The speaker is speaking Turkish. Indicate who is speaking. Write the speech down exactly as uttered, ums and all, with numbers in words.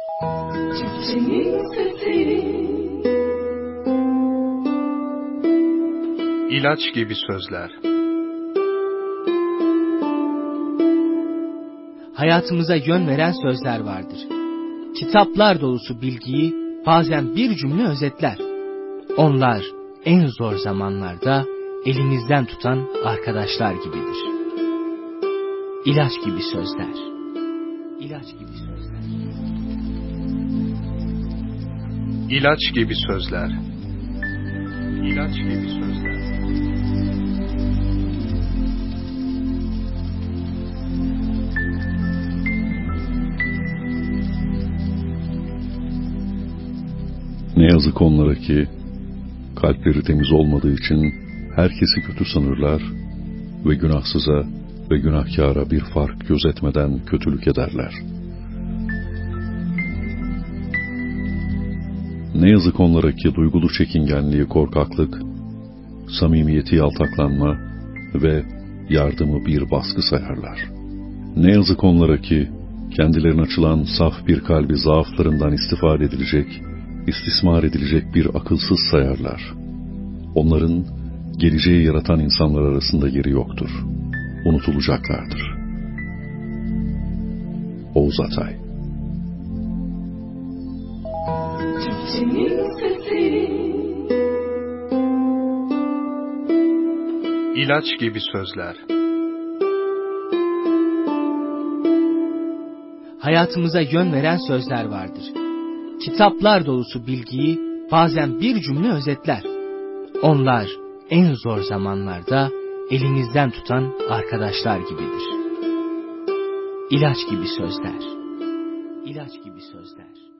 Speaker 1: Çiftçinin sesi.
Speaker 2: İlaç gibi sözler.
Speaker 3: Hayatımıza yön veren sözler vardır. Kitaplar dolusu bilgiyi bazen bir cümle özetler. Onlar en zor zamanlarda elimizden tutan arkadaşlar gibidir. İlaç gibi sözler. İlaç gibi sözler.
Speaker 2: İlaç gibi sözler. İlaç gibi sözler.
Speaker 4: Ne yazık onlara ki kalpleri temiz olmadığı için herkesi kötü sanırlar ve günahsıza ve günahkara bir fark gözetmeden kötülük ederler. Ne yazık onlara ki duygulu çekingenliği korkaklık, samimiyeti yaltaklanma ve yardımı bir baskı sayarlar. Ne yazık onlara ki kendilerine açılan saf bir kalbi zaaflarından istifade edilecek, istismar edilecek bir akılsız sayarlar. Onların geleceği yaratan insanlar arasında yeri yoktur. Unutulacaklardır. Oğuz Atay.
Speaker 1: Çiftçinin sesi.
Speaker 2: İlaç gibi sözler.
Speaker 3: Hayatımıza yön veren sözler vardır. Kitaplar dolusu bilgiyi bazen bir cümle özetler. Onlar en zor zamanlarda elimizden tutan arkadaşlar gibidir. İlaç gibi sözler. İlaç gibi sözler.